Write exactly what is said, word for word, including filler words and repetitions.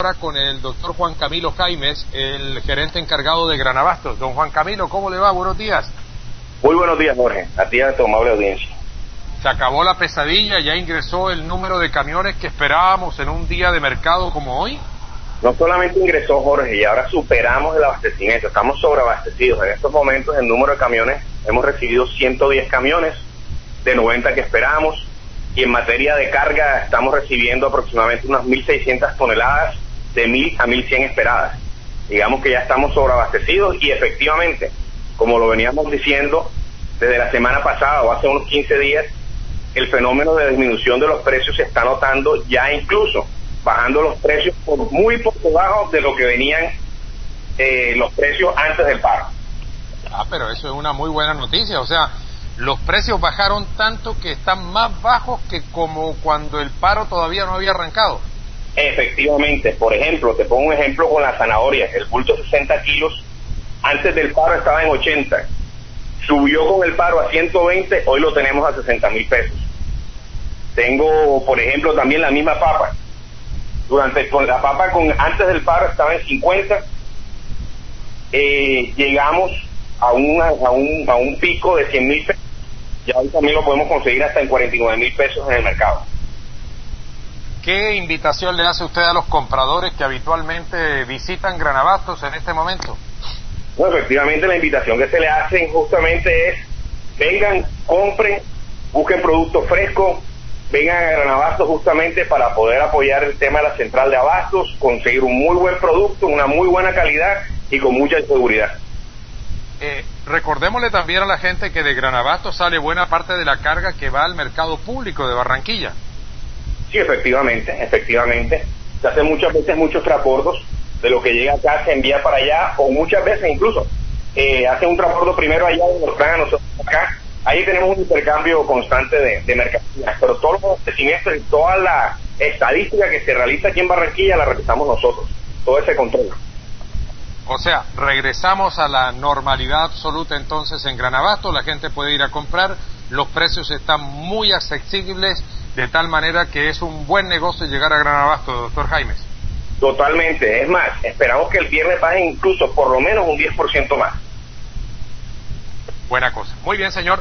Ahora con el doctor Juan Camilo Jaimes, el gerente encargado de Granabastos. Don Juan Camilo, ¿cómo le va? Buenos días. Muy buenos días, Jorge. A ti y a tu amable audiencia. Se acabó la pesadilla, ya ingresó el número de camiones que esperábamos en un día de mercado como hoy. No solamente ingresó, Jorge, y ahora superamos el abastecimiento, estamos sobreabastecidos. En estos momentos el número de camiones, hemos recibido ciento diez camiones de noventa que esperábamos, y en materia de carga estamos recibiendo aproximadamente unas mil seiscientas toneladas de mil a mil cien esperadas. Digamos que ya estamos sobreabastecidos y efectivamente, como lo veníamos diciendo desde la semana pasada o hace unos quince días, el fenómeno de disminución de los precios se está notando ya, incluso bajando los precios por muy por debajo de lo que venían eh, los precios antes del paro. Ah, pero eso es una muy buena noticia, o sea, los precios bajaron tanto que están más bajos que como cuando el paro todavía no había arrancado. Efectivamente, por ejemplo, te pongo un ejemplo con la zanahoria, el bulto de sesenta kilos, antes del paro estaba en ochenta, subió con el paro a ciento veinte, hoy lo tenemos a sesenta mil pesos. Tengo, por ejemplo, también la misma papa, durante con la papa con antes del paro estaba en cincuenta, eh, llegamos a, una, a, un, a un pico de cien mil pesos, ya hoy también lo podemos conseguir hasta en cuarenta y nueve mil pesos en el mercado. ¿Qué invitación le hace usted a los compradores que habitualmente visitan Granabastos en este momento? Bueno, efectivamente la invitación que se le hace justamente es, vengan, compren, busquen productos frescos, vengan a Granabastos justamente para poder apoyar el tema de la central de abastos, conseguir un muy buen producto, una muy buena calidad y con mucha seguridad. Eh, recordémosle también a la gente que de Granabastos sale buena parte de la carga que va al mercado público de Barranquilla. Sí, efectivamente, efectivamente. Se hacen muchas veces muchos transbordos, de lo que llega acá se envía para allá, o muchas veces incluso eh, hacen un transbordo primero allá y nos traen a nosotros acá. Ahí tenemos un intercambio constante de, de mercancías, pero todos los abastecimientos y toda la estadística que se realiza aquí en Barranquilla la realizamos nosotros, todo ese control. O sea, regresamos a la normalidad absoluta entonces en Granabastos, la gente puede ir a comprar, los precios están muy accesibles, de tal manera que es un buen negocio llegar a Granabastos, doctor Jaimes. Totalmente, es más, esperamos que el viernes baje incluso por lo menos un diez por ciento más. Buena cosa. Muy bien, señor.